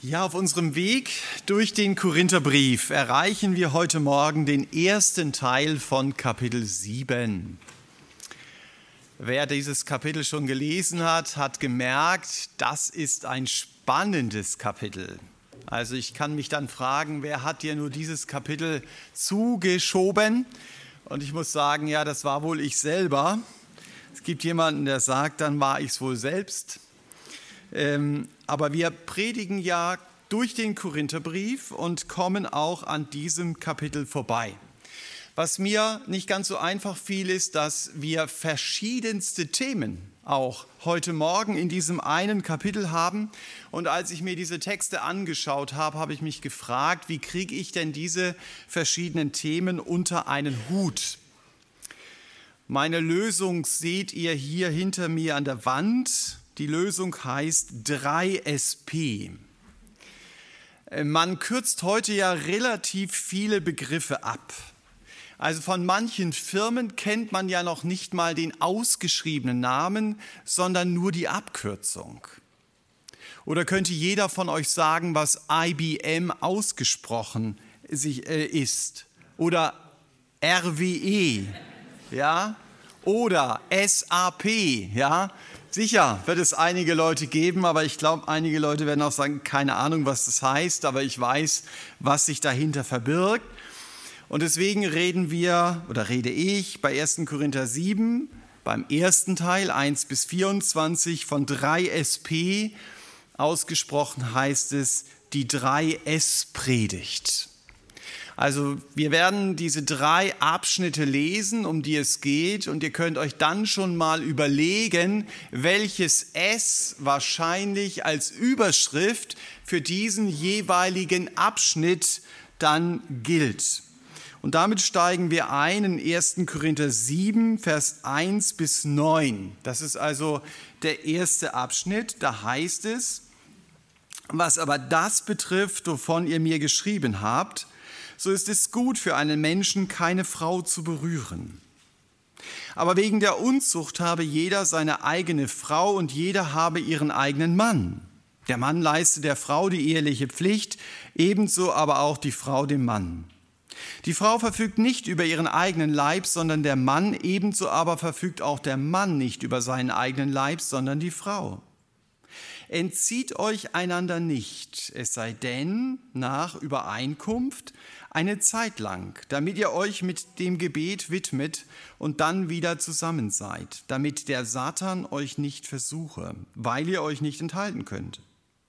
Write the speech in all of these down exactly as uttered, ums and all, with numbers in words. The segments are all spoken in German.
Ja, auf unserem Weg durch den Korintherbrief erreichen wir heute Morgen den ersten Teil von Kapitel sieben. Wer dieses Kapitel schon gelesen hat, hat gemerkt, das ist ein spannendes Kapitel. Also ich kann mich dann fragen, wer hat dir nur dieses Kapitel zugeschoben? Und ich muss sagen, ja, das war wohl ich selber. Es gibt jemanden, der sagt, dann war ich es wohl selbst. Ähm, aber wir predigen ja durch den Korintherbrief und kommen auch an diesem Kapitel vorbei. Was mir nicht ganz so einfach fiel, ist, dass wir verschiedenste Themen auch heute Morgen in diesem einen Kapitel haben. Und als ich mir diese Texte angeschaut habe, habe ich mich gefragt, wie kriege ich denn diese verschiedenen Themen unter einen Hut? Meine Lösung seht ihr hier hinter mir an der Wand. Die Lösung heißt drei S P. Man kürzt heute ja relativ viele Begriffe ab. Also von manchen Firmen kennt man ja noch nicht mal den ausgeschriebenen Namen, sondern nur die Abkürzung. Oder könnte jeder von euch sagen, was I B M ausgesprochen ist? Oder R W E, ja? Oder S A P, ja? Sicher wird es einige Leute geben, aber ich glaube, einige Leute werden auch sagen, keine Ahnung, was das heißt, aber ich weiß, was sich dahinter verbirgt. Und deswegen reden wir, oder rede ich, bei ersten Korinther sieben, beim ersten Teil, eins bis vierundzwanzig, von drei S P. Ausgesprochen heißt es, die drei S-Predigt. Also wir werden diese drei Abschnitte lesen, um die es geht, und ihr könnt euch dann schon mal überlegen, welches S wahrscheinlich als Überschrift für diesen jeweiligen Abschnitt dann gilt. Und damit steigen wir ein in ersten Korinther sieben, Vers eins bis neun. Das ist also der erste Abschnitt. Da heißt es, was aber das betrifft, wovon ihr mir geschrieben habt, so ist es gut für einen Menschen, keine Frau zu berühren. Aber wegen der Unzucht habe jeder seine eigene Frau und jeder habe ihren eigenen Mann. Der Mann leiste der Frau die eheliche Pflicht, ebenso aber auch die Frau dem Mann. Die Frau verfügt nicht über ihren eigenen Leib, sondern der Mann, ebenso aber verfügt auch der Mann nicht über seinen eigenen Leib, sondern die Frau. Entzieht euch einander nicht, es sei denn nach Übereinkunft eine Zeit lang, damit ihr euch mit dem Gebet widmet und dann wieder zusammen seid, damit der Satan euch nicht versuche, weil ihr euch nicht enthalten könnt.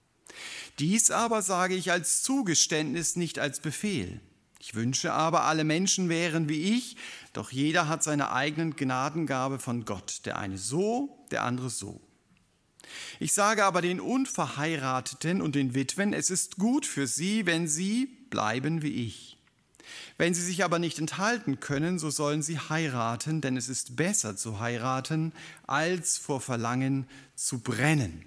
Dies aber sage ich als Zugeständnis, nicht als Befehl. Ich wünsche aber, alle Menschen wären wie ich, doch jeder hat seine eigene Gnadengabe von Gott, der eine so, der andere so. Ich sage aber den Unverheirateten und den Witwen, es ist gut für sie, wenn sie bleiben wie ich. Wenn sie sich aber nicht enthalten können, so sollen sie heiraten, denn es ist besser zu heiraten, als vor Verlangen zu brennen.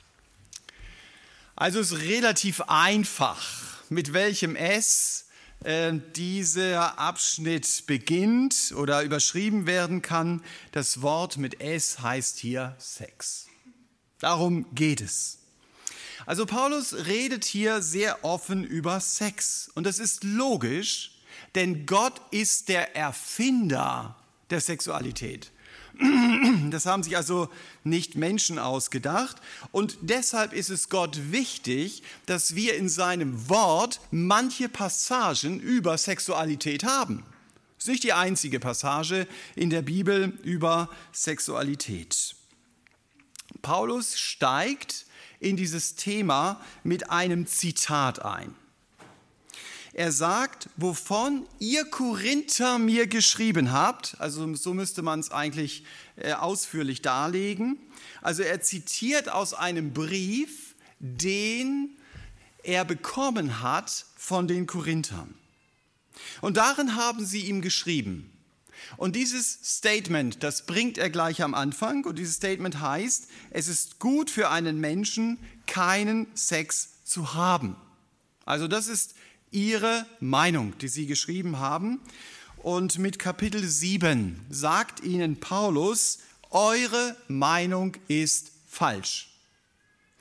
Also es ist relativ einfach, mit welchem S äh, dieser Abschnitt beginnt oder überschrieben werden kann. Das Wort mit S heißt hier Sex. Darum geht es. Also Paulus redet hier sehr offen über Sex. Und das ist logisch, denn Gott ist der Erfinder der Sexualität. Das haben sich also nicht Menschen ausgedacht. Und deshalb ist es Gott wichtig, dass wir in seinem Wort manche Passagen über Sexualität haben. Das ist nicht die einzige Passage in der Bibel über Sexualität. Paulus steigt in dieses Thema mit einem Zitat ein. Er sagt, wovon ihr Korinther mir geschrieben habt, also so müsste man es eigentlich ausführlich darlegen. Also er zitiert aus einem Brief, den er bekommen hat von den Korinthern. Und darin haben sie ihm geschrieben. Und dieses Statement, das bringt er gleich am Anfang. Und dieses Statement heißt, es ist gut für einen Menschen, keinen Sex zu haben. Also das ist ihre Meinung, die sie geschrieben haben. Und mit Kapitel sieben sagt ihnen Paulus, eure Meinung ist falsch.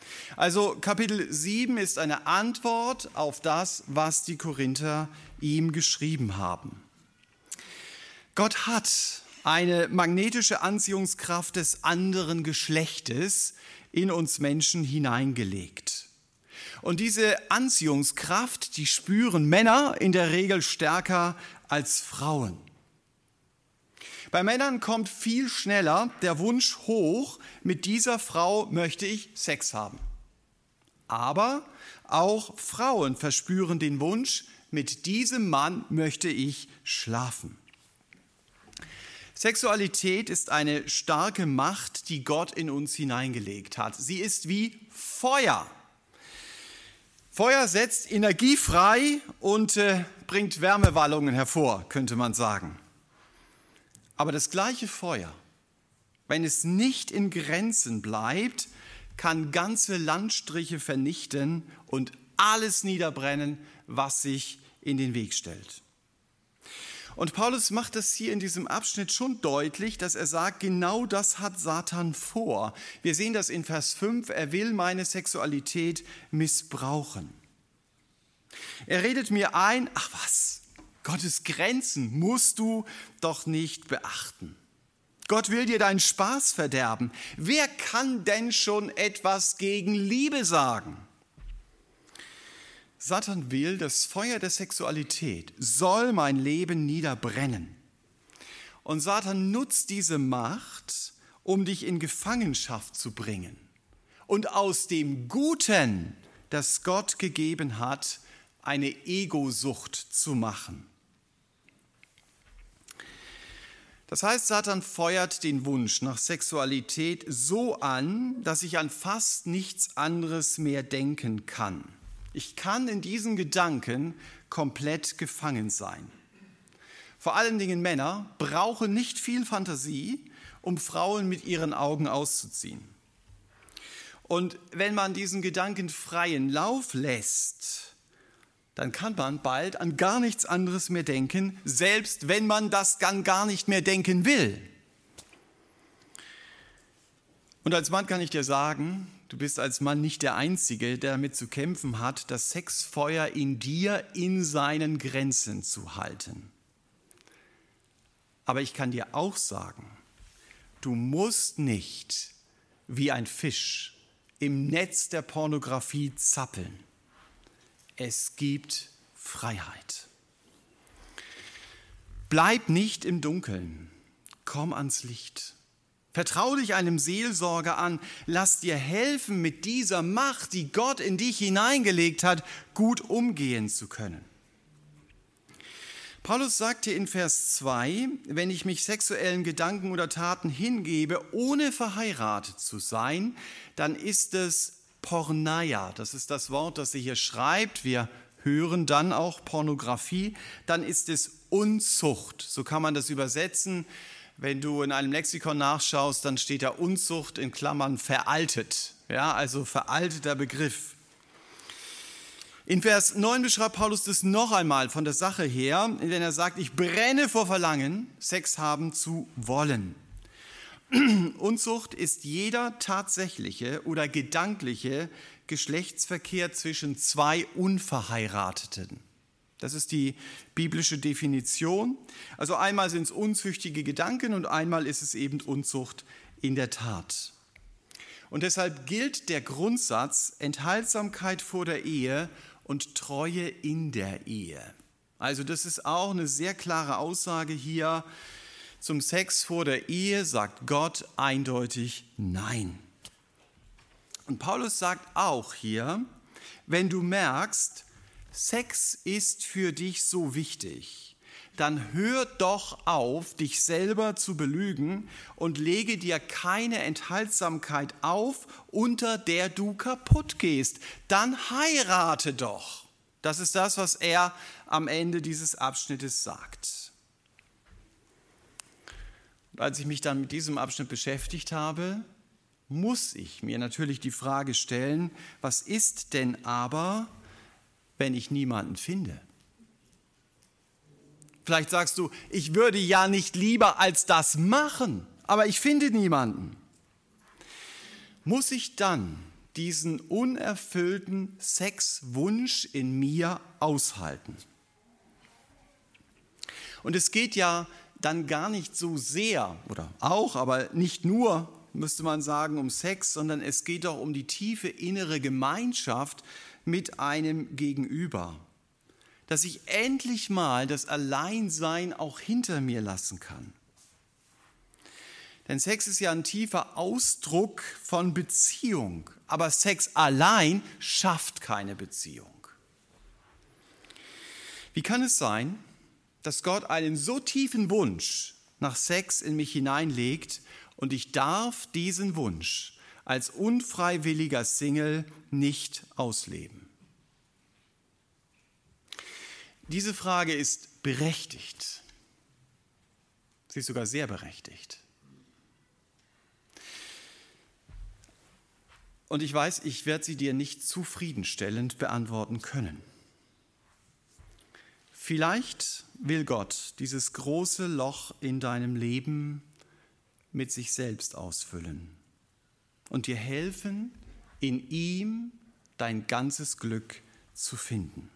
Also Kapitel sieben ist eine Antwort auf das, was die Korinther ihm geschrieben haben. Gott hat eine magnetische Anziehungskraft des anderen Geschlechtes in uns Menschen hineingelegt. Und diese Anziehungskraft, die spüren Männer in der Regel stärker als Frauen. Bei Männern kommt viel schneller der Wunsch hoch, mit dieser Frau möchte ich Sex haben. Aber auch Frauen verspüren den Wunsch, mit diesem Mann möchte ich schlafen. Sexualität ist eine starke Macht, die Gott in uns hineingelegt hat. Sie ist wie Feuer. Feuer setzt Energie frei und äh, bringt Wärmewallungen hervor, könnte man sagen. Aber das gleiche Feuer, wenn es nicht in Grenzen bleibt, kann ganze Landstriche vernichten und alles niederbrennen, was sich in den Weg stellt. Und Paulus macht das hier in diesem Abschnitt schon deutlich, dass er sagt, genau das hat Satan vor. Wir sehen das in Vers fünf, er will meine Sexualität missbrauchen. Er redet mir ein, ach was, Gottes Grenzen musst du doch nicht beachten. Gott will dir deinen Spaß verderben. Wer kann denn schon etwas gegen Liebe sagen? Satan will, das Feuer der Sexualität soll mein Leben niederbrennen. Und Satan nutzt diese Macht, um dich in Gefangenschaft zu bringen und aus dem Guten, das Gott gegeben hat, eine Egosucht zu machen. Das heißt, Satan feuert den Wunsch nach Sexualität so an, dass ich an fast nichts anderes mehr denken kann. Ich kann in diesen Gedanken komplett gefangen sein. Vor allen Dingen Männer brauchen nicht viel Fantasie, um Frauen mit ihren Augen auszuziehen. Und wenn man diesen Gedanken freien Lauf lässt, dann kann man bald an gar nichts anderes mehr denken, selbst wenn man das dann gar nicht mehr denken will. Und als Mann kann ich dir sagen, du bist als Mann nicht der Einzige, der damit zu kämpfen hat, das Sexfeuer in dir in seinen Grenzen zu halten. Aber ich kann dir auch sagen, du musst nicht wie ein Fisch im Netz der Pornografie zappeln. Es gibt Freiheit. Bleib nicht im Dunkeln, komm ans Licht. Vertrau dich einem Seelsorger an, lass dir helfen, mit dieser Macht, die Gott in dich hineingelegt hat, gut umgehen zu können. Paulus sagt hier in Vers zwei, wenn ich mich sexuellen Gedanken oder Taten hingebe, ohne verheiratet zu sein, dann ist es Porneia, das ist das Wort, das er hier schreibt. Wir hören dann auch Pornografie. Dann ist es Unzucht. So kann man das übersetzen. Wenn du in einem Lexikon nachschaust, dann steht da Unzucht in Klammern veraltet. Ja, also veralteter Begriff. In Vers neun beschreibt Paulus das noch einmal von der Sache her, indem er sagt, ich brenne vor Verlangen, Sex haben zu wollen. Unzucht ist jeder tatsächliche oder gedankliche Geschlechtsverkehr zwischen zwei Unverheirateten. Das ist die biblische Definition. Also einmal sind es unzüchtige Gedanken und einmal ist es eben Unzucht in der Tat. Und deshalb gilt der Grundsatz Enthaltsamkeit vor der Ehe und Treue in der Ehe. Also das ist auch eine sehr klare Aussage hier. Zum Sex vor der Ehe sagt Gott eindeutig Nein. Und Paulus sagt auch hier, wenn du merkst, Sex ist für dich so wichtig, dann hör doch auf, dich selber zu belügen und lege dir keine Enthaltsamkeit auf, unter der du kaputt gehst. Dann heirate doch. Das ist das, was er am Ende dieses Abschnittes sagt. Und als ich mich dann mit diesem Abschnitt beschäftigt habe, muss ich mir natürlich die Frage stellen, was ist denn aber, wenn ich niemanden finde? Vielleicht sagst du, ich würde ja nicht lieber als das machen, aber ich finde niemanden. Muss ich dann diesen unerfüllten Sexwunsch in mir aushalten. Und es geht ja dann gar nicht so sehr, oder auch, aber nicht nur, müsste man sagen, um Sex, sondern es geht auch um die tiefe innere Gemeinschaft mit einem Gegenüber. Dass ich endlich mal das Alleinsein auch hinter mir lassen kann. Denn Sex ist ja ein tiefer Ausdruck von Beziehung, aber Sex allein schafft keine Beziehung. Wie kann es sein, dass Gott einen so tiefen Wunsch nach Sex in mich hineinlegt und ich darf diesen Wunsch als unfreiwilliger Single nicht ausleben? Diese Frage ist berechtigt. Sie ist sogar sehr berechtigt. Und ich weiß, ich werde sie dir nicht zufriedenstellend beantworten können. Vielleicht will Gott dieses große Loch in deinem Leben mit sich selbst ausfüllen und dir helfen, in ihm dein ganzes Glück zu finden.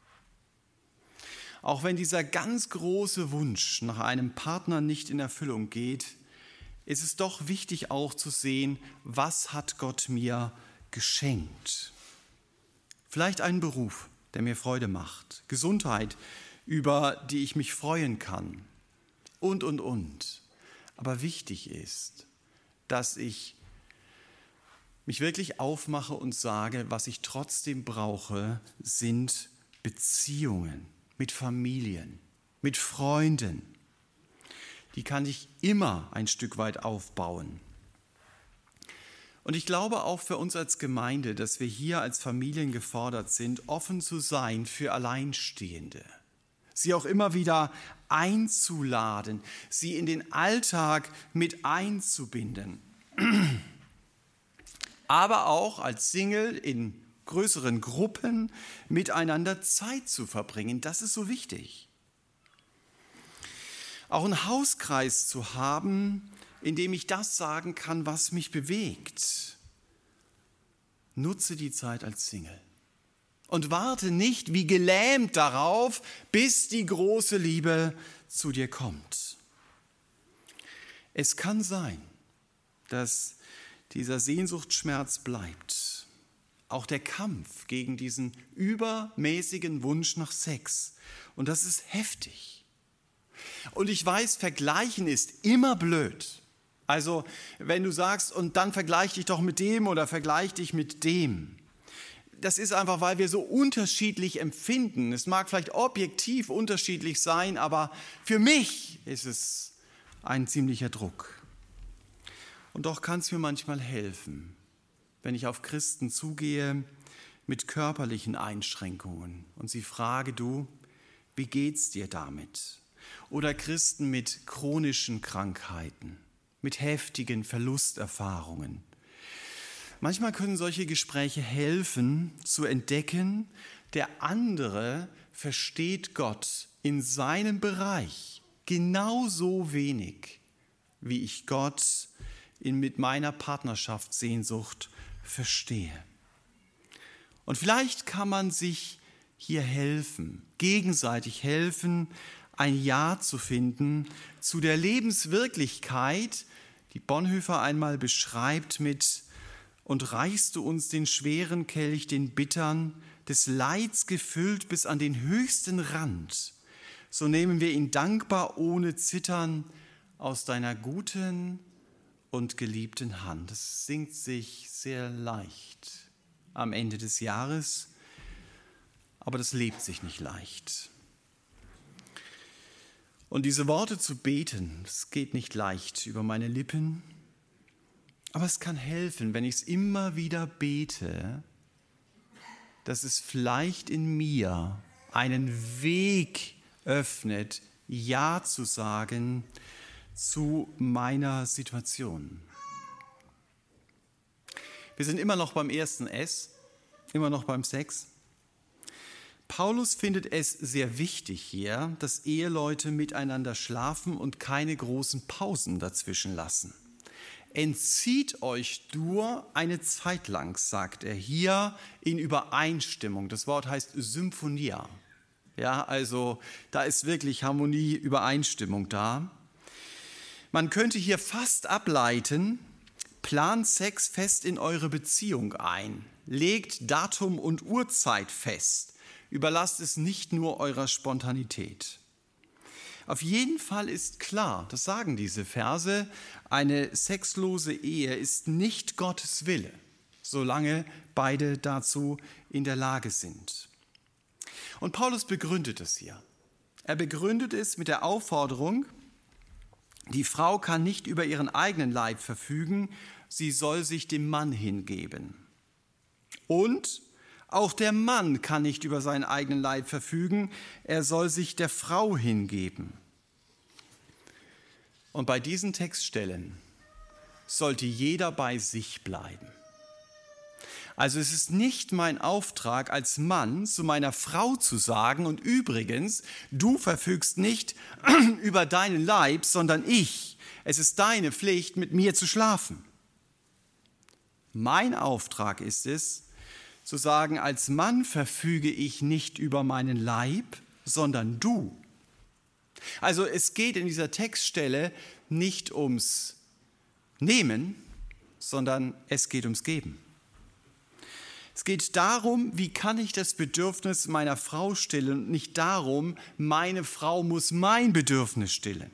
Auch wenn dieser ganz große Wunsch nach einem Partner nicht in Erfüllung geht, ist es doch wichtig auch zu sehen, was hat Gott mir geschenkt. Vielleicht einen Beruf, der mir Freude macht, Gesundheit, über die ich mich freuen kann und, und, und. Aber wichtig ist, dass ich mich wirklich aufmache und sage, was ich trotzdem brauche, sind Beziehungen mit Familien, mit Freunden. Die kann ich immer ein Stück weit aufbauen. Und ich glaube auch für uns als Gemeinde, dass wir hier als Familien gefordert sind, offen zu sein für Alleinstehende. Sie auch immer wieder einzuladen, sie in den Alltag mit einzubinden. Aber auch als Single in größeren Gruppen miteinander Zeit zu verbringen. Das ist so wichtig. Auch einen Hauskreis zu haben, in dem ich das sagen kann, was mich bewegt. Nutze die Zeit als Single und warte nicht wie gelähmt darauf, bis die große Liebe zu dir kommt. Es kann sein, dass dieser Sehnsuchtsschmerz bleibt. Auch der Kampf gegen diesen übermäßigen Wunsch nach Sex. Und das ist heftig. Und ich weiß, vergleichen ist immer blöd. Also wenn du sagst, und dann vergleich dich doch mit dem oder vergleich dich mit dem. Das ist einfach, weil wir so unterschiedlich empfinden. Es mag vielleicht objektiv unterschiedlich sein, aber für mich ist es ein ziemlicher Druck. Und doch kann es mir manchmal helfen, wenn ich auf Christen zugehe mit körperlichen Einschränkungen und sie frage, du, wie geht's dir damit? Oder Christen mit chronischen Krankheiten, mit heftigen Verlusterfahrungen. Manchmal können solche Gespräche helfen, zu entdecken, der andere versteht Gott in seinem Bereich genauso wenig, wie ich Gott in, mit meiner Partnerschaftssehnsucht verstehe. Und vielleicht kann man sich hier helfen, gegenseitig helfen, ein Ja zu finden zu der Lebenswirklichkeit, die Bonhoeffer einmal beschreibt mit: Und reichst du uns den schweren Kelch, den bittern, des Leids gefüllt bis an den höchsten Rand, so nehmen wir ihn dankbar ohne Zittern aus deiner guten und geliebten Hand. Das singt sich sehr leicht am Ende des Jahres, aber das lebt sich nicht leicht. Und diese Worte zu beten, das geht nicht leicht über meine Lippen, aber es kann helfen, wenn ich es immer wieder bete, dass es vielleicht in mir einen Weg öffnet, Ja zu sagen zu meiner Situation. Wir sind immer noch beim ersten S, immer noch beim Sex. Paulus findet es sehr wichtig hier, dass Eheleute miteinander schlafen und keine großen Pausen dazwischen lassen. entzieht euch nur eine Zeit lang, sagt er hier in Übereinstimmung. Das Wort heißt Symphonia. Ja, also da ist wirklich Harmonie, Übereinstimmung da. Man könnte hier fast ableiten, plant Sex fest in eure Beziehung ein, legt Datum und Uhrzeit fest, überlasst es nicht nur eurer Spontanität. Auf jeden Fall ist klar, das sagen diese Verse, eine sexlose Ehe ist nicht Gottes Wille, solange beide dazu in der Lage sind. Und Paulus begründet es hier. Er begründet es mit der Aufforderung, die Frau kann nicht über ihren eigenen Leib verfügen, sie soll sich dem Mann hingeben. Und auch der Mann kann nicht über seinen eigenen Leib verfügen, er soll sich der Frau hingeben. Und bei diesen Textstellen sollte jeder bei sich bleiben. Also es ist nicht mein Auftrag als Mann zu meiner Frau zu sagen, und übrigens, du verfügst nicht über deinen Leib, sondern ich. Es ist deine Pflicht, mit mir zu schlafen. Mein Auftrag ist es, zu sagen, als Mann verfüge ich nicht über meinen Leib, sondern du. Also es geht in dieser Textstelle nicht ums Nehmen, sondern es geht ums Geben. Es geht darum, wie kann ich das Bedürfnis meiner Frau stillen und nicht darum, meine Frau muss mein Bedürfnis stillen.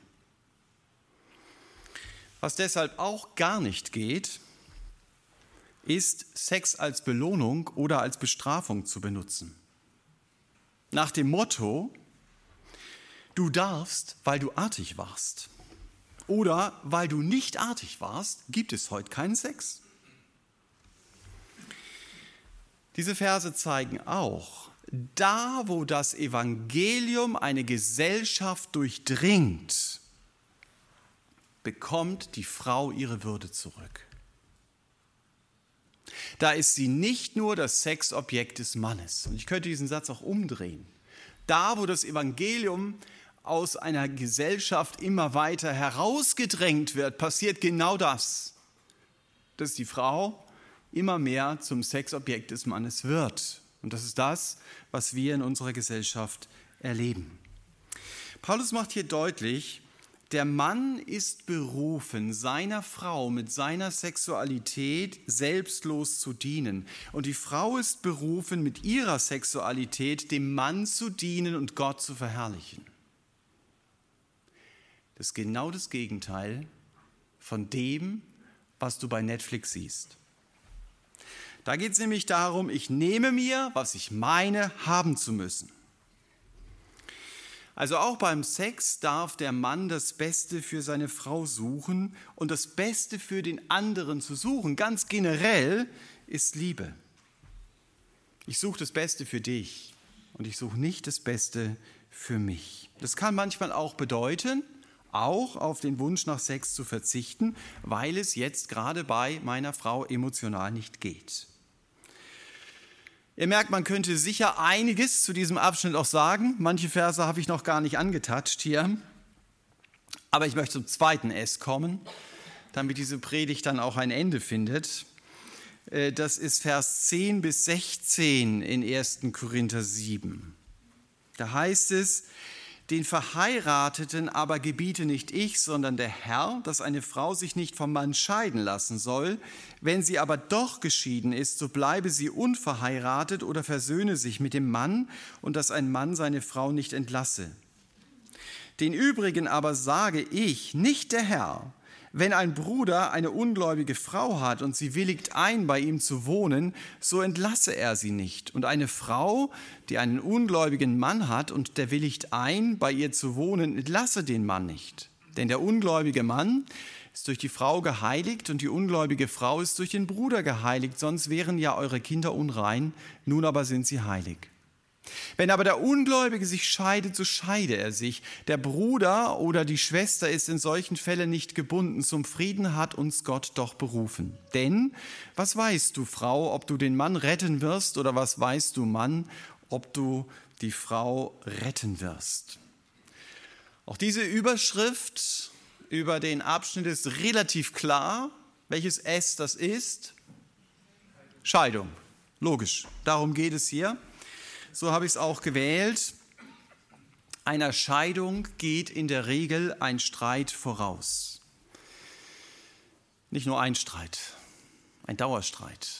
Was deshalb auch gar nicht geht, ist Sex als Belohnung oder als Bestrafung zu benutzen. Nach dem Motto, du darfst, weil du artig warst. Oder weil du nicht artig warst, gibt es heute keinen Sex. Diese Verse zeigen auch, da wo das Evangelium eine Gesellschaft durchdringt, bekommt die Frau ihre Würde zurück. Da ist sie nicht nur das Sexobjekt des Mannes. Und ich könnte diesen Satz auch umdrehen. Da wo das Evangelium aus einer Gesellschaft immer weiter herausgedrängt wird, passiert genau das, dass die Frau immer mehr zum Sexobjekt des Mannes wird. Und das ist das, was wir in unserer Gesellschaft erleben. Paulus macht hier deutlich, der Mann ist berufen, seiner Frau mit seiner Sexualität selbstlos zu dienen. Und die Frau ist berufen, mit ihrer Sexualität dem Mann zu dienen und Gott zu verherrlichen. Das ist genau das Gegenteil von dem, was du bei Netflix siehst. Da geht es nämlich darum, ich nehme mir, was ich meine, haben zu müssen. Also auch beim Sex darf der Mann das Beste für seine Frau suchen, und das Beste für den anderen zu suchen, ganz generell, ist Liebe. Ich suche das Beste für dich und ich suche nicht das Beste für mich. Das kann manchmal auch bedeuten, auch auf den Wunsch nach Sex zu verzichten, weil es jetzt gerade bei meiner Frau emotional nicht geht. Ihr merkt, man könnte sicher einiges zu diesem Abschnitt auch sagen. Manche Verse habe ich noch gar nicht angetatscht hier. Aber ich möchte zum zweiten S kommen, damit diese Predigt dann auch ein Ende findet. Das ist Vers zehn bis sechzehn in ersten Korinther sieben. Da heißt es, den Verheirateten aber gebiete nicht ich, sondern der Herr, dass eine Frau sich nicht vom Mann scheiden lassen soll. Wenn sie aber doch geschieden ist, so bleibe sie unverheiratet oder versöhne sich mit dem Mann, und dass ein Mann seine Frau nicht entlasse. Den übrigen aber sage ich, nicht der Herr, wenn ein Bruder eine ungläubige Frau hat und sie willigt ein, bei ihm zu wohnen, so entlasse er sie nicht. Und eine Frau, die einen ungläubigen Mann hat und der willigt ein, bei ihr zu wohnen, entlasse den Mann nicht. Denn der ungläubige Mann ist durch die Frau geheiligt und die ungläubige Frau ist durch den Bruder geheiligt, sonst wären ja eure Kinder unrein, nun aber sind sie heilig. Wenn aber der Ungläubige sich scheidet, so scheide er sich. Der Bruder oder die Schwester ist in solchen Fällen nicht gebunden. Zum Frieden hat uns Gott doch berufen. Denn, was weißt du, Frau, ob du den Mann retten wirst, oder was weißt du, Mann, ob du die Frau retten wirst? Auch diese Überschrift über den Abschnitt ist relativ klar. Welches S das ist? Scheidung. Logisch. Darum geht es hier. So habe ich es auch gewählt. Einer Scheidung geht in der Regel ein Streit voraus. Nicht nur ein Streit, ein Dauerstreit.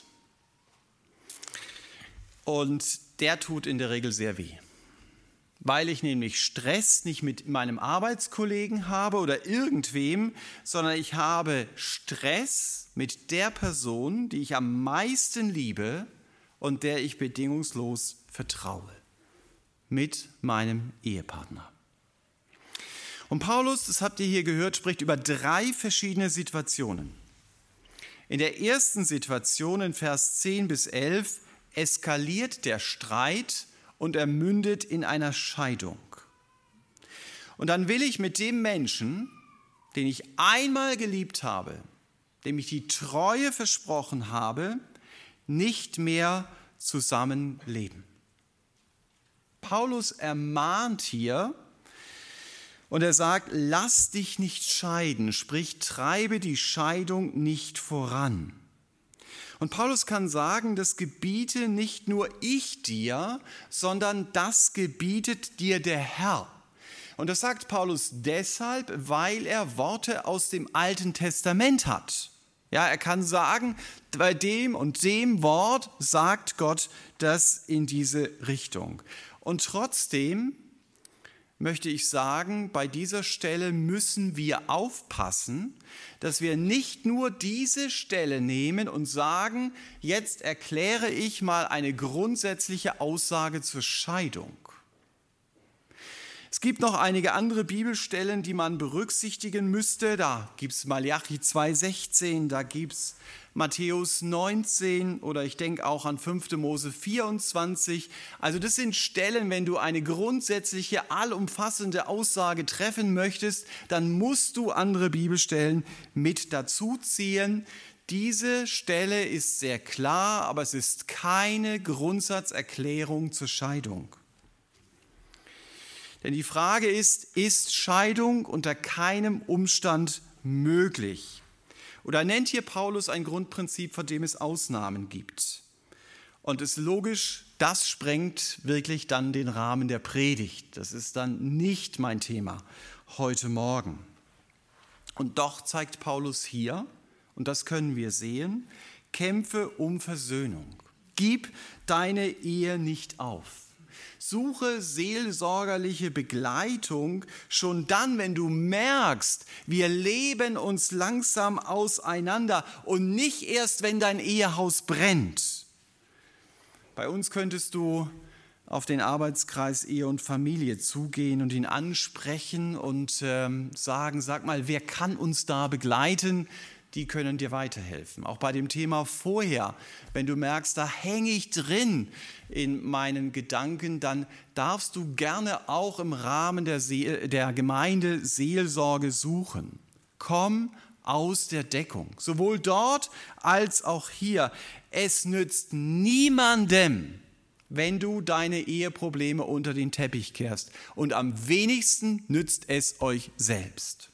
Und der tut in der Regel sehr weh. Weil ich nämlich Stress nicht mit meinem Arbeitskollegen habe oder irgendwem, sondern ich habe Stress mit der Person, die ich am meisten liebe und der ich bedingungslos vertraue, mit meinem Ehepartner. Und Paulus, das habt ihr hier gehört, spricht über drei verschiedene Situationen. In der ersten Situation, in Vers zehn bis elf, eskaliert der Streit und er mündet in einer Scheidung. Und dann will ich mit dem Menschen, den ich einmal geliebt habe, dem ich die Treue versprochen habe, nicht mehr zusammenleben. Paulus ermahnt hier und er sagt, lass dich nicht scheiden, sprich, treibe die Scheidung nicht voran. Und Paulus kann sagen, das gebiete nicht nur ich dir, sondern das gebietet dir der Herr. Und das sagt Paulus deshalb, weil er Worte aus dem Alten Testament hat. Ja, er kann sagen, bei dem und dem Wort sagt Gott das in diese Richtung. Und trotzdem möchte ich sagen, bei dieser Stelle müssen wir aufpassen, dass wir nicht nur diese Stelle nehmen und sagen, jetzt erkläre ich mal eine grundsätzliche Aussage zur Scheidung. Es gibt noch einige andere Bibelstellen, die man berücksichtigen müsste. Da gibt es Malachi zwei sechzehn, da gibt es Matthäus neunzehn oder ich denke auch an fünfte Mose vierundzwanzig. Also das sind Stellen, wenn du eine grundsätzliche, allumfassende Aussage treffen möchtest, dann musst du andere Bibelstellen mit dazu ziehen. Diese Stelle ist sehr klar, aber es ist keine Grundsatzerklärung zur Scheidung. Denn die Frage ist, ist Scheidung unter keinem Umstand möglich? Oder nennt hier Paulus ein Grundprinzip, von dem es Ausnahmen gibt? Und es ist logisch, das sprengt wirklich dann den Rahmen der Predigt. Das ist dann nicht mein Thema heute Morgen. Und doch zeigt Paulus hier, und das können wir sehen, kämpfe um Versöhnung. Gib deine Ehe nicht auf. Suche seelsorgerliche Begleitung schon dann, wenn du merkst, wir leben uns langsam auseinander und nicht erst, wenn dein Ehehaus brennt. Bei uns könntest du auf den Arbeitskreis Ehe und Familie zugehen und ihn ansprechen und ähm, sagen, sag mal, wer kann uns da begleiten? Die können dir weiterhelfen. Auch bei dem Thema vorher, wenn du merkst, da hänge ich drin in meinen Gedanken, dann darfst du gerne auch im Rahmen der, See- der Gemeinde Seelsorge suchen. Komm aus der Deckung, sowohl dort als auch hier. Es nützt niemandem, wenn du deine Eheprobleme unter den Teppich kehrst. Und am wenigsten nützt es euch selbst.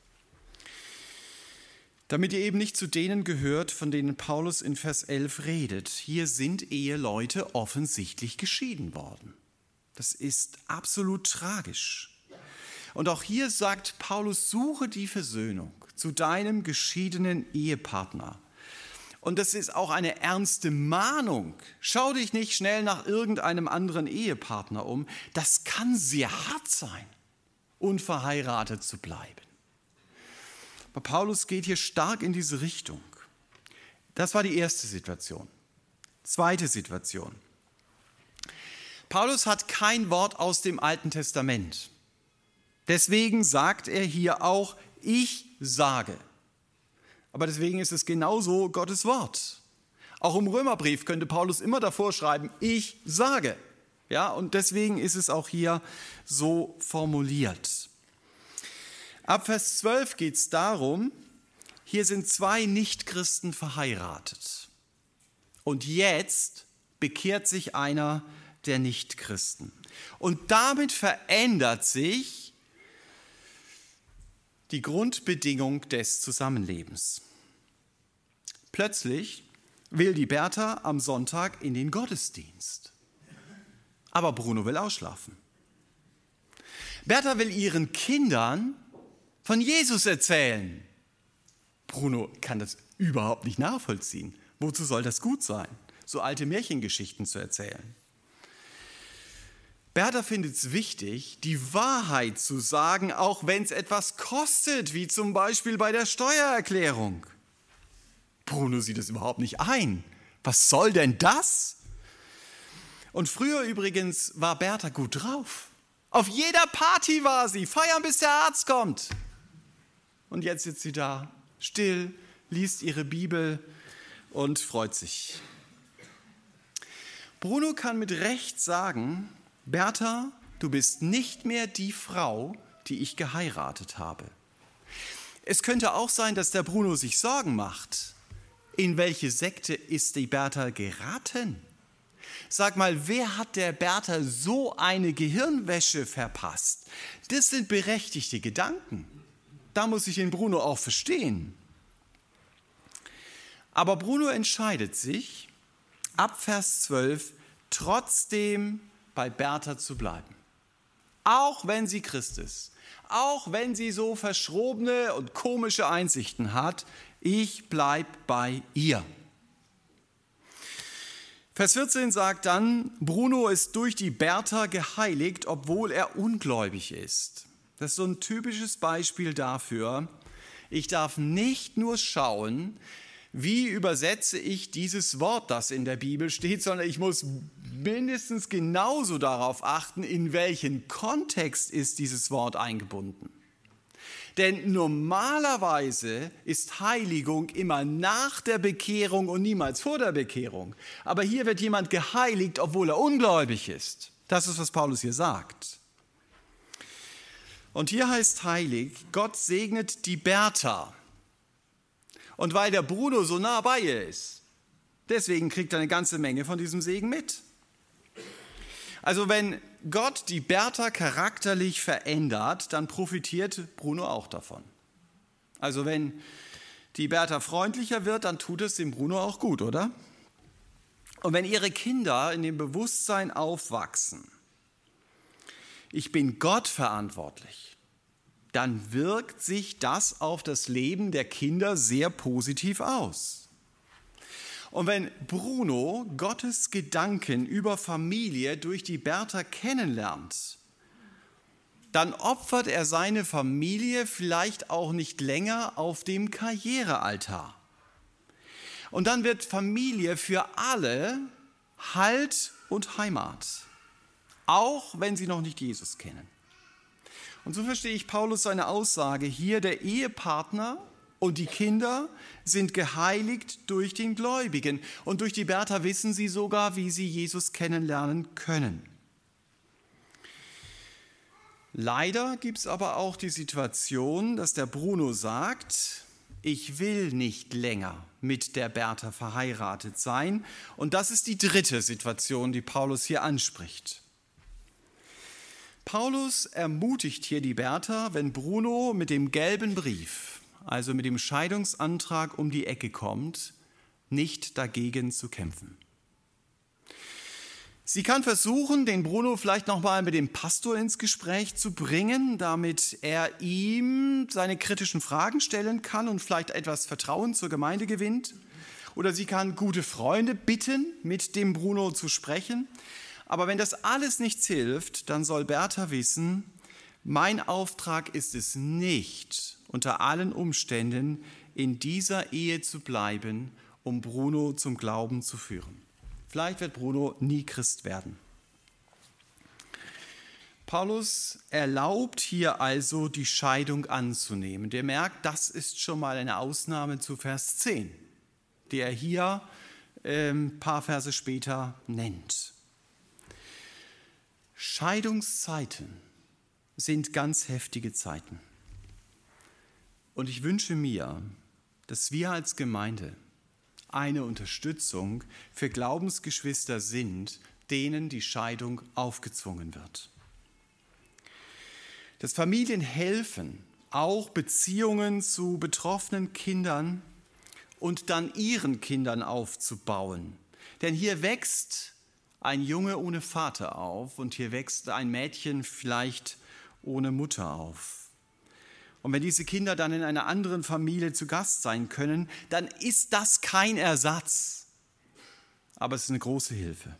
Damit ihr eben nicht zu denen gehört, von denen Paulus in Vers elf redet. Hier sind Eheleute offensichtlich geschieden worden. Das ist absolut tragisch. Und auch hier sagt Paulus, suche die Versöhnung zu deinem geschiedenen Ehepartner. Und das ist auch eine ernste Mahnung. Schau dich nicht schnell nach irgendeinem anderen Ehepartner um. Das kann sehr hart sein, unverheiratet zu bleiben. Aber Paulus geht hier stark in diese Richtung. Das war die erste Situation. Zweite Situation. Paulus hat kein Wort aus dem Alten Testament. Deswegen sagt er hier auch, ich sage. Aber deswegen ist es genauso Gottes Wort. Auch im Römerbrief könnte Paulus immer davor schreiben, ich sage. Ja, und deswegen ist es auch hier so formuliert. Ab Vers zwölf geht es darum, hier sind zwei Nichtchristen verheiratet. Und jetzt bekehrt sich einer der Nichtchristen. Und damit verändert sich die Grundbedingung des Zusammenlebens. Plötzlich will die Bertha am Sonntag in den Gottesdienst. Aber Bruno will ausschlafen. Bertha will ihren Kindern von Jesus erzählen. Bruno kann das überhaupt nicht nachvollziehen. Wozu soll das gut sein, so alte Märchengeschichten zu erzählen? Bertha findet es wichtig, die Wahrheit zu sagen, auch wenn es etwas kostet, wie zum Beispiel bei der Steuererklärung. Bruno sieht es überhaupt nicht ein. Was soll denn das? Und früher übrigens war Bertha gut drauf. Auf jeder Party war sie, feiern bis der Arzt kommt. Und jetzt sitzt sie da, still, liest ihre Bibel und freut sich. Bruno kann mit Recht sagen, Bertha, du bist nicht mehr die Frau, die ich geheiratet habe. Es könnte auch sein, dass der Bruno sich Sorgen macht. In welche Sekte ist die Bertha geraten? Sag mal, wer hat der Bertha so eine Gehirnwäsche verpasst? Das sind berechtigte Gedanken. Da muss ich den Bruno auch verstehen. Aber Bruno entscheidet sich, ab Vers zwölf, trotzdem bei Bertha zu bleiben. Auch wenn sie Christ ist, auch wenn sie so verschrobene und komische Einsichten hat, ich bleibe bei ihr. Vers vierzehn sagt dann, Bruno ist durch die Bertha geheiligt, obwohl er ungläubig ist. Das ist so ein typisches Beispiel dafür, ich darf nicht nur schauen, wie übersetze ich dieses Wort, das in der Bibel steht, sondern ich muss mindestens genauso darauf achten, in welchen Kontext ist dieses Wort eingebunden. Denn normalerweise ist Heiligung immer nach der Bekehrung und niemals vor der Bekehrung. Aber hier wird jemand geheiligt, obwohl er ungläubig ist. Das ist, was Paulus hier sagt. Und hier heißt heilig, Gott segnet die Bertha. Und weil der Bruno so nah bei ihr ist, deswegen kriegt er eine ganze Menge von diesem Segen mit. Also wenn Gott die Bertha charakterlich verändert, dann profitiert Bruno auch davon. Also wenn die Bertha freundlicher wird, dann tut es dem Bruno auch gut, oder? Und wenn ihre Kinder in dem Bewusstsein aufwachsen, ich bin Gott verantwortlich, dann wirkt sich das auf das Leben der Kinder sehr positiv aus. Und wenn Bruno Gottes Gedanken über Familie durch die Bertha kennenlernt, dann opfert er seine Familie vielleicht auch nicht länger auf dem Karrierealtar. Und dann wird Familie für alle Halt und Heimat, auch wenn sie noch nicht Jesus kennen. Und so verstehe ich Paulus seine Aussage hier, der Ehepartner und die Kinder sind geheiligt durch den Gläubigen. Und durch die Bertha wissen sie sogar, wie sie Jesus kennenlernen können. Leider gibt es aber auch die Situation, dass der Bruno sagt, ich will nicht länger mit der Bertha verheiratet sein. Und das ist die dritte Situation, die Paulus hier anspricht. Paulus ermutigt hier die Bertha, wenn Bruno mit dem gelben Brief, also mit dem Scheidungsantrag um die Ecke kommt, nicht dagegen zu kämpfen. Sie kann versuchen, den Bruno vielleicht nochmal mit dem Pastor ins Gespräch zu bringen, damit er ihm seine kritischen Fragen stellen kann und vielleicht etwas Vertrauen zur Gemeinde gewinnt. Oder sie kann gute Freunde bitten, mit dem Bruno zu sprechen. Aber wenn das alles nichts hilft, dann soll Bertha wissen, mein Auftrag ist es nicht, unter allen Umständen in dieser Ehe zu bleiben, um Bruno zum Glauben zu führen. Vielleicht wird Bruno nie Christ werden. Paulus erlaubt hier also, die Scheidung anzunehmen. Der merkt, das ist schon mal eine Ausnahme zu Vers zehn, die er hier ein ähm, paar Verse später nennt. Scheidungszeiten sind ganz heftige Zeiten. Und ich wünsche mir, dass wir als Gemeinde eine Unterstützung für Glaubensgeschwister sind, denen die Scheidung aufgezwungen wird. Dass Familien helfen, auch Beziehungen zu betroffenen Kindern und dann ihren Kindern aufzubauen. Denn hier wächst ein Junge ohne Vater auf und hier wächst ein Mädchen vielleicht ohne Mutter auf. Und wenn diese Kinder dann in einer anderen Familie zu Gast sein können, dann ist das kein Ersatz, aber es ist eine große Hilfe.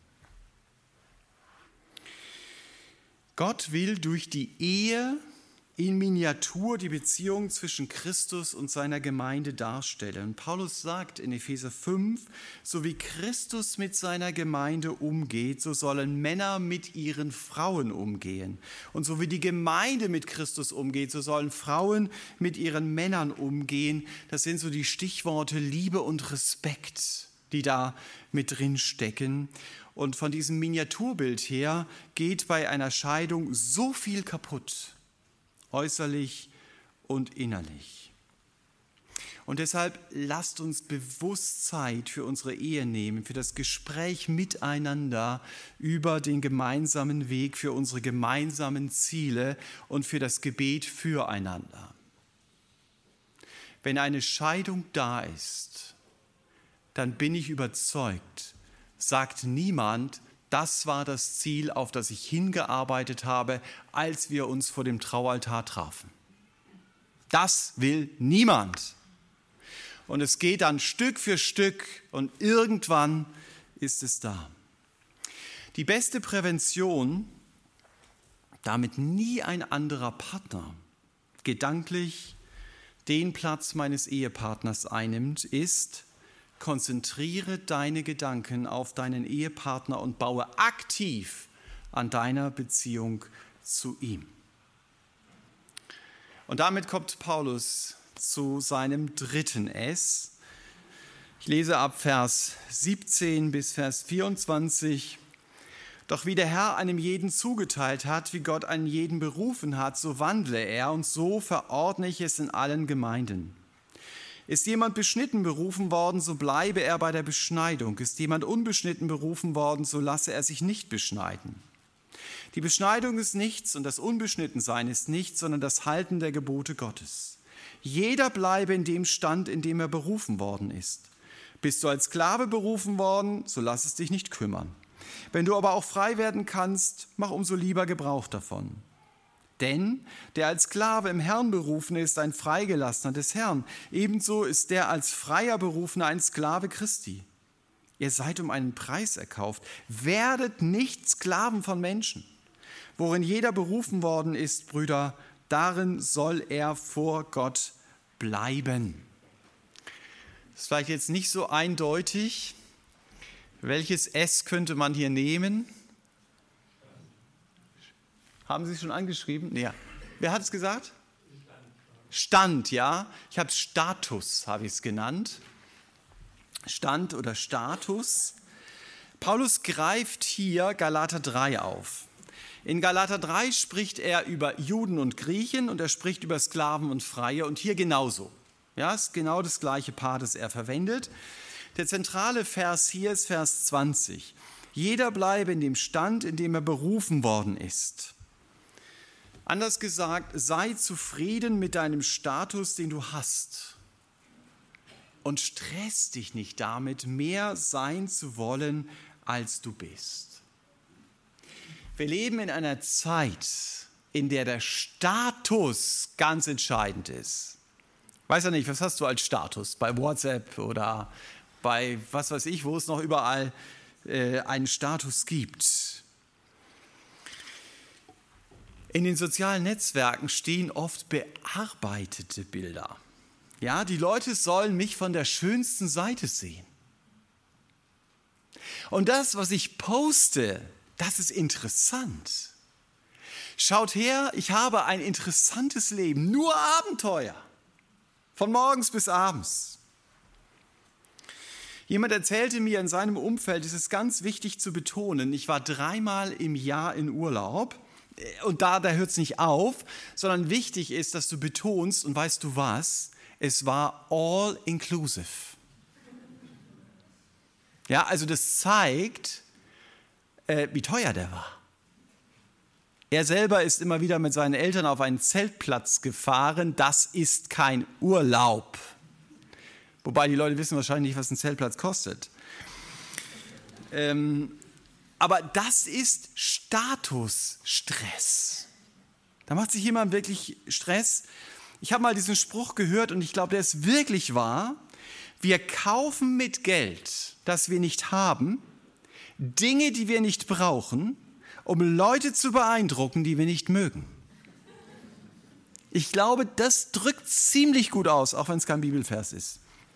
Gott will durch die Ehe in Miniatur die Beziehung zwischen Christus und seiner Gemeinde darstellen. Und Paulus sagt in Epheser fünf, so wie Christus mit seiner Gemeinde umgeht, so sollen Männer mit ihren Frauen umgehen. Und so wie die Gemeinde mit Christus umgeht, so sollen Frauen mit ihren Männern umgehen. Das sind so die Stichworte Liebe und Respekt, die da mit drin stecken. Und von diesem Miniaturbild her geht bei einer Scheidung so viel kaputt, äußerlich und innerlich. Und deshalb lasst uns bewusst Zeit für unsere Ehe nehmen, für das Gespräch miteinander über den gemeinsamen Weg, für unsere gemeinsamen Ziele und für das Gebet füreinander. Wenn eine Scheidung da ist, dann bin ich überzeugt, sagt niemand, das war das Ziel, auf das ich hingearbeitet habe, als wir uns vor dem Traualtar trafen. Das will niemand. Und es geht dann Stück für Stück und irgendwann ist es da. Die beste Prävention, damit nie ein anderer Partner gedanklich den Platz meines Ehepartners einnimmt, ist: Konzentriere deine Gedanken auf deinen Ehepartner und baue aktiv an deiner Beziehung zu ihm. Und damit kommt Paulus zu seinem dritten S. Ich lese ab Vers siebzehn bis Vers vierundzwanzig. Doch wie der Herr einem jeden zugeteilt hat, wie Gott einen jeden berufen hat, so wandle er, und so verordne ich es in allen Gemeinden. Ist jemand beschnitten berufen worden, so bleibe er bei der Beschneidung. Ist jemand unbeschnitten berufen worden, so lasse er sich nicht beschneiden. Die Beschneidung ist nichts und das Unbeschnittensein ist nichts, sondern das Halten der Gebote Gottes. Jeder bleibe in dem Stand, in dem er berufen worden ist. Bist du als Sklave berufen worden, so lass es dich nicht kümmern. Wenn du aber auch frei werden kannst, mach umso lieber Gebrauch davon. Denn der als Sklave im Herrn berufene ist ein Freigelassener des Herrn. Ebenso ist der als Freier berufene ein Sklave Christi. Ihr seid um einen Preis erkauft. Werdet nicht Sklaven von Menschen. Worin jeder berufen worden ist, Brüder, darin soll er vor Gott bleiben. Das ist vielleicht jetzt nicht so eindeutig. Welches S könnte man hier nehmen? Haben Sie es schon angeschrieben? Ja. Wer hat es gesagt? Stand, ja. Ich habe es Status, habe ich es genannt. Stand oder Status. Paulus greift hier Galater drei auf. In Galater drei spricht er über Juden und Griechen und er spricht über Sklaven und Freie und hier genauso. Ja, ist genau das gleiche Paar, das er verwendet. Der zentrale Vers hier ist Vers zwanzig. Jeder bleibe in dem Stand, in dem er berufen worden ist. Anders gesagt, sei zufrieden mit deinem Status, den du hast. Und stress dich nicht damit, mehr sein zu wollen, als du bist. Wir leben in einer Zeit, in der der Status ganz entscheidend ist. Weiß ja nicht, was hast du als Status bei WhatsApp oder bei was weiß ich, wo es noch überall äh, einen Status gibt. In den sozialen Netzwerken stehen oft bearbeitete Bilder. Ja, die Leute sollen mich von der schönsten Seite sehen. Und das, was ich poste, das ist interessant. Schaut her, ich habe ein interessantes Leben, nur Abenteuer, von morgens bis abends. Jemand erzählte mir, in seinem Umfeld ist es ganz wichtig zu betonen, ich war dreimal im Jahr in Urlaub. Und da, da hört es nicht auf, sondern wichtig ist, dass du betonst, und weißt du was, es war all inclusive. Ja, also das zeigt, äh, wie teuer der war. Er selber ist immer wieder mit seinen Eltern auf einen Zeltplatz gefahren, das ist kein Urlaub. Wobei die Leute wissen wahrscheinlich nicht, was ein Zeltplatz kostet. Ähm, aber das ist Statusstress. Da macht sich jemand wirklich Stress. Ich habe mal diesen Spruch gehört und ich glaube, der ist wirklich wahr. Wir kaufen mit Geld, das wir nicht haben, Dinge, die wir nicht brauchen, um Leute zu beeindrucken, die wir nicht mögen. Ich glaube, das drückt ziemlich gut aus, auch wenn es kein Bibelvers ist.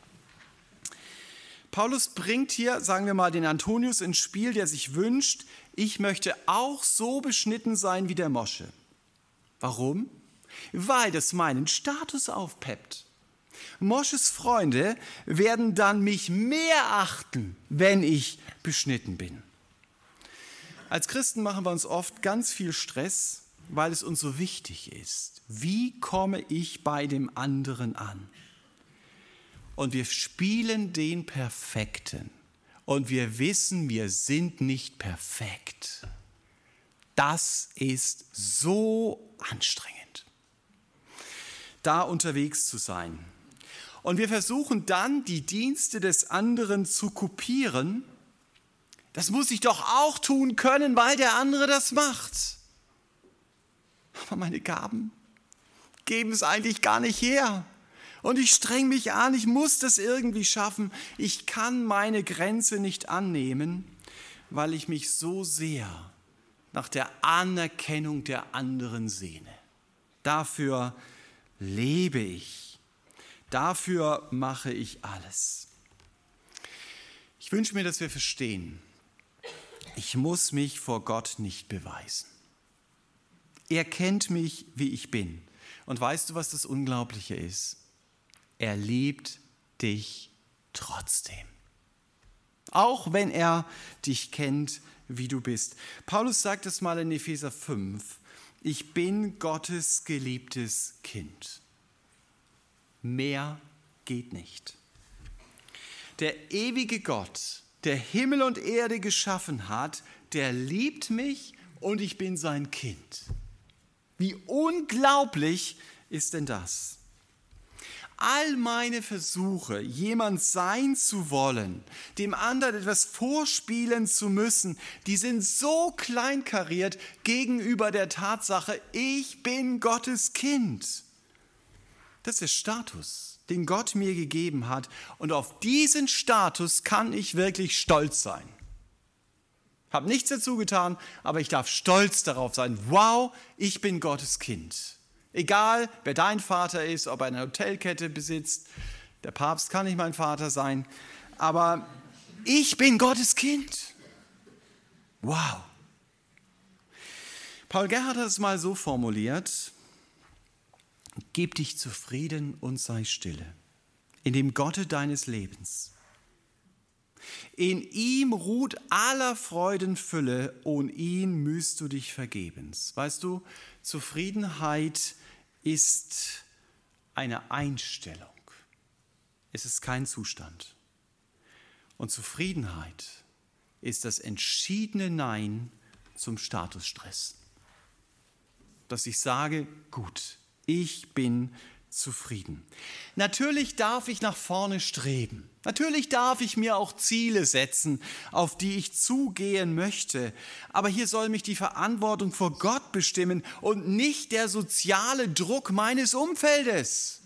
Paulus bringt hier, sagen wir mal, den Antonius ins Spiel, der sich wünscht, ich möchte auch so beschnitten sein wie der Mosche. Warum? Weil das meinen Status aufpeppt. Mosches Freunde werden dann mich mehr achten, wenn ich beschnitten bin. Als Christen machen wir uns oft ganz viel Stress, weil es uns so wichtig ist. Wie komme ich bei dem anderen an? Und wir spielen den Perfekten. Und wir wissen, wir sind nicht perfekt. Das ist so anstrengend, da unterwegs zu sein. Und wir versuchen dann, die Dienste des anderen zu kopieren. Das muss ich doch auch tun können, weil der andere das macht. Aber meine Gaben geben es eigentlich gar nicht her. Und ich streng mich an, ich muss das irgendwie schaffen. Ich kann meine Grenze nicht annehmen, weil ich mich so sehr nach der Anerkennung der anderen sehne. Dafür lebe ich. Dafür mache ich alles. Ich wünsche mir, dass wir verstehen, ich muss mich vor Gott nicht beweisen. Er kennt mich, wie ich bin. Und weißt du, was das Unglaubliche ist? Er liebt dich trotzdem. Auch wenn er dich kennt, wie du bist. Paulus sagt es mal in Epheser fünf. Ich bin Gottes geliebtes Kind. Mehr geht nicht. Der ewige Gott, der Himmel und Erde geschaffen hat, der liebt mich und ich bin sein Kind. Wie unglaublich ist denn das? All meine Versuche, jemand sein zu wollen, dem anderen etwas vorspielen zu müssen, die sind so kleinkariert gegenüber der Tatsache, ich bin Gottes Kind. Das ist der Status, den Gott mir gegeben hat. Und auf diesen Status kann ich wirklich stolz sein. Ich habe nichts dazu getan, aber ich darf stolz darauf sein. Wow, ich bin Gottes Kind. Egal, wer dein Vater ist, ob er eine Hotelkette besitzt, der Papst kann nicht mein Vater sein, aber ich bin Gottes Kind. Wow. Paul Gerhardt hat es mal so formuliert, gib dich zufrieden und sei stille, in dem Gotte deines Lebens. In ihm ruht aller Freuden Fülle, ohne ihn mühst du dich vergebens. Weißt du, Zufriedenheit ist eine Einstellung. Es ist kein Zustand. Und Zufriedenheit ist das entschiedene Nein zum Statusstress. Dass ich sage, gut, ich bin zufrieden. Natürlich darf ich nach vorne streben. Natürlich darf ich mir auch Ziele setzen, auf die ich zugehen möchte. Aber hier soll mich die Verantwortung vor Gott bestimmen und nicht der soziale Druck meines Umfeldes.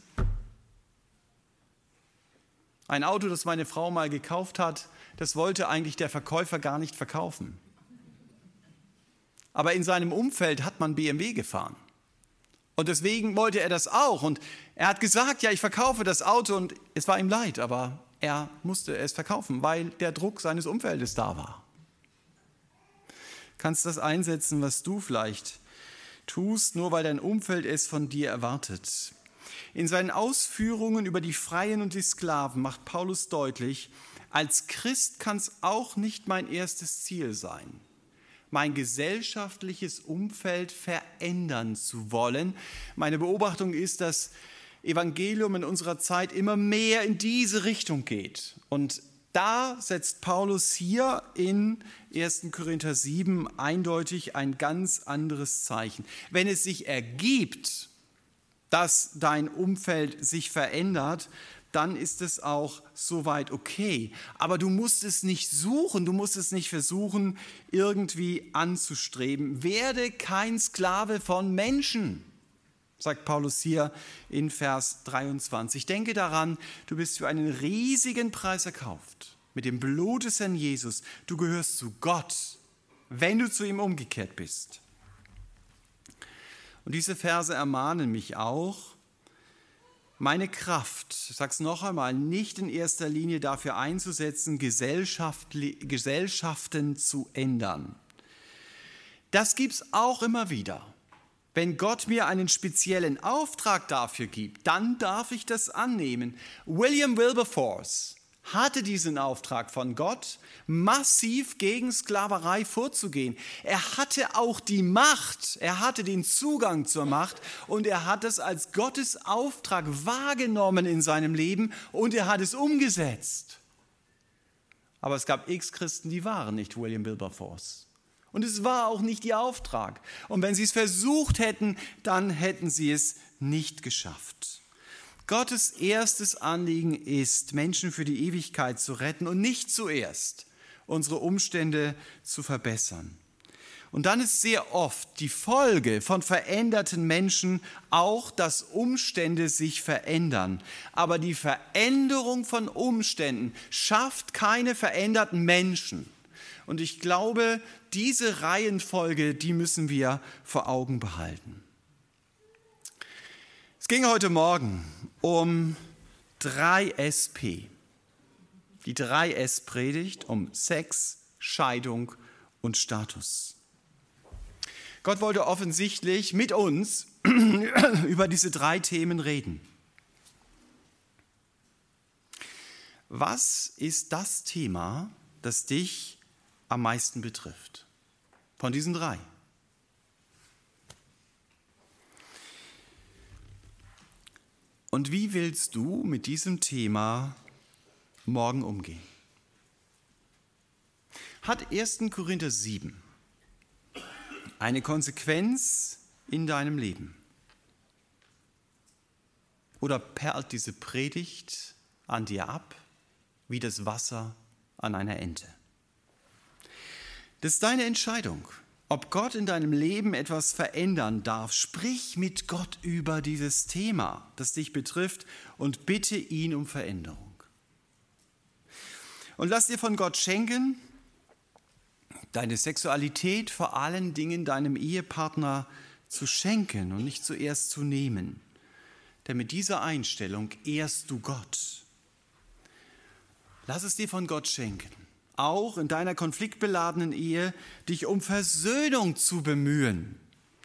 Ein Auto, das meine Frau mal gekauft hat, das wollte eigentlich der Verkäufer gar nicht verkaufen. Aber in seinem Umfeld hat man B M W gefahren. Und deswegen wollte er das auch. Und er hat gesagt, ja, ich verkaufe das Auto. Und es war ihm leid, aber er musste es verkaufen, weil der Druck seines Umfeldes da war. Kannst das einsetzen, was du vielleicht tust, nur weil dein Umfeld es von dir erwartet. In seinen Ausführungen über die Freien und die Sklaven macht Paulus deutlich, als Christ kann es auch nicht mein erstes Ziel sein, mein gesellschaftliches Umfeld verändern zu wollen. Meine Beobachtung ist, dass Evangelium in unserer Zeit immer mehr in diese Richtung geht. Und da setzt Paulus hier in ersten Korinther sieben eindeutig ein ganz anderes Zeichen. Wenn es sich ergibt, dass dein Umfeld sich verändert, dann ist es auch soweit okay. Aber du musst es nicht suchen, du musst es nicht versuchen, irgendwie anzustreben. Werde kein Sklave von Menschen, sagt Paulus hier in Vers dreiundzwanzig. Denke daran, du bist für einen riesigen Preis erkauft. Mit dem Blut des Herrn Jesus. Du gehörst zu Gott, wenn du zu ihm umgekehrt bist. Und diese Verse ermahnen mich auch, meine Kraft, ich sage es noch einmal, nicht in erster Linie dafür einzusetzen, Gesellschaft, Gesellschaften zu ändern. Das gibt es auch immer wieder. Wenn Gott mir einen speziellen Auftrag dafür gibt, dann darf ich das annehmen. William Wilberforce hatte diesen Auftrag von Gott, massiv gegen Sklaverei vorzugehen. Er hatte auch die Macht, er hatte den Zugang zur Macht und er hat es als Gottes Auftrag wahrgenommen in seinem Leben und er hat es umgesetzt. Aber es gab x Christen, die waren nicht William Wilberforce. Und es war auch nicht ihr Auftrag. Und wenn sie es versucht hätten, dann hätten sie es nicht geschafft. Gottes erstes Anliegen ist, Menschen für die Ewigkeit zu retten und nicht zuerst unsere Umstände zu verbessern. Und dann ist sehr oft die Folge von veränderten Menschen auch, dass Umstände sich verändern. Aber die Veränderung von Umständen schafft keine veränderten Menschen. Und ich glaube, diese Reihenfolge, die müssen wir vor Augen behalten. Es ging heute Morgen um drei S P. Die drei S Predigt um Sex, Scheidung und Status. Gott wollte offensichtlich mit uns über diese drei Themen reden. Was ist das Thema, das dich am meisten betrifft? Von diesen drei. Und wie willst du mit diesem Thema morgen umgehen? Hat erster Korinther sieben eine Konsequenz in deinem Leben? Oder perlt diese Predigt an dir ab wie das Wasser an einer Ente? Das ist deine Entscheidung, ob Gott in deinem Leben etwas verändern darf. Sprich mit Gott über dieses Thema, das dich betrifft, und bitte ihn um Veränderung. Und lass dir von Gott schenken, deine Sexualität vor allen Dingen deinem Ehepartner zu schenken und nicht zuerst zu nehmen. Denn mit dieser Einstellung ehrst du Gott. Lass es dir von Gott schenken, auch in deiner konfliktbeladenen Ehe, dich um Versöhnung zu bemühen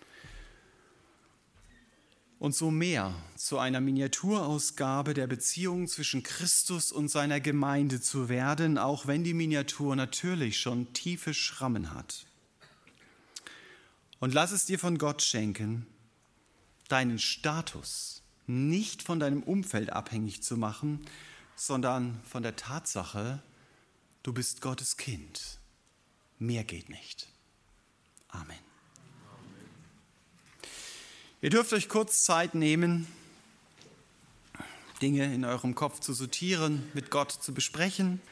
und so mehr zu einer Miniaturausgabe der Beziehung zwischen Christus und seiner Gemeinde zu werden, auch wenn die Miniatur natürlich schon tiefe Schrammen hat. Und lass es dir von Gott schenken, deinen Status nicht von deinem Umfeld abhängig zu machen, sondern von der Tatsache, du bist Gottes Kind. Mehr geht nicht. Amen. Ihr dürft euch kurz Zeit nehmen, Dinge in eurem Kopf zu sortieren, mit Gott zu besprechen.